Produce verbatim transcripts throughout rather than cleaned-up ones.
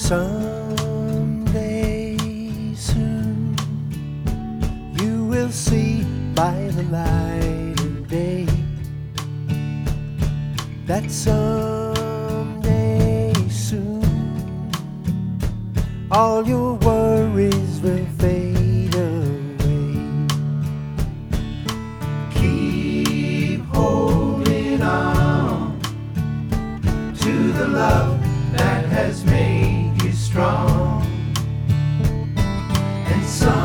Someday soon you will see by the light of day that someday soon all your worries will fade away. Keep holding on to the love that has made you strong, and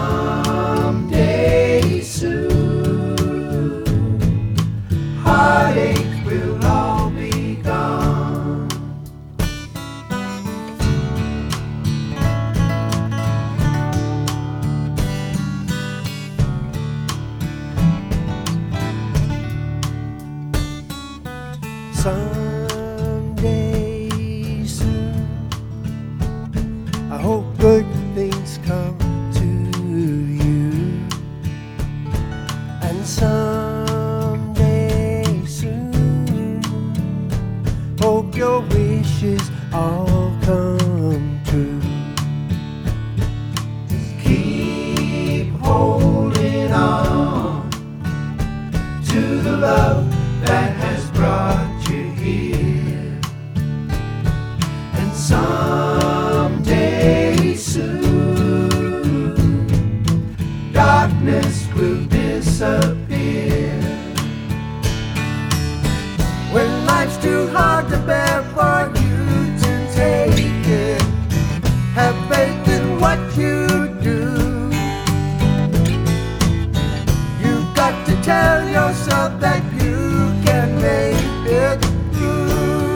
someday soon heartache will all be gone. Someday soon I hope good things come to you, and someday soon hope your wishes all come true. Keep holding on to the love that has brought you here, and someday soon darkness will disappear. When life's too hard to bear for you to take it, have faith in what you do. You've got to tell yourself that you can make it through.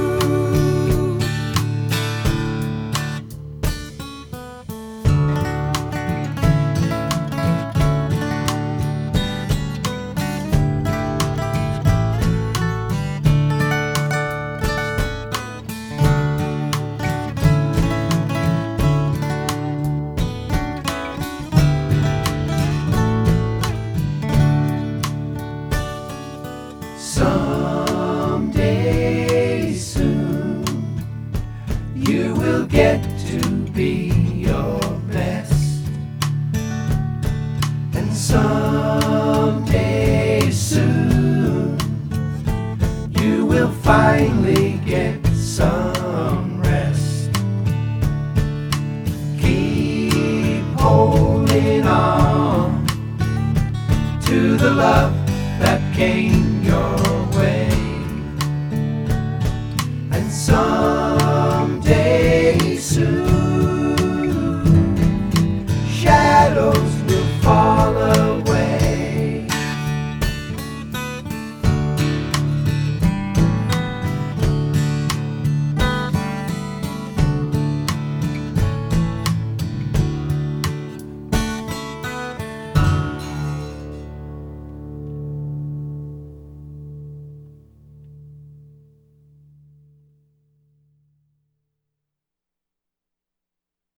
Someday soon you will get to be your best, and someday soon you will finally get some rest. Keep holding on to the love that came your way, and someday soon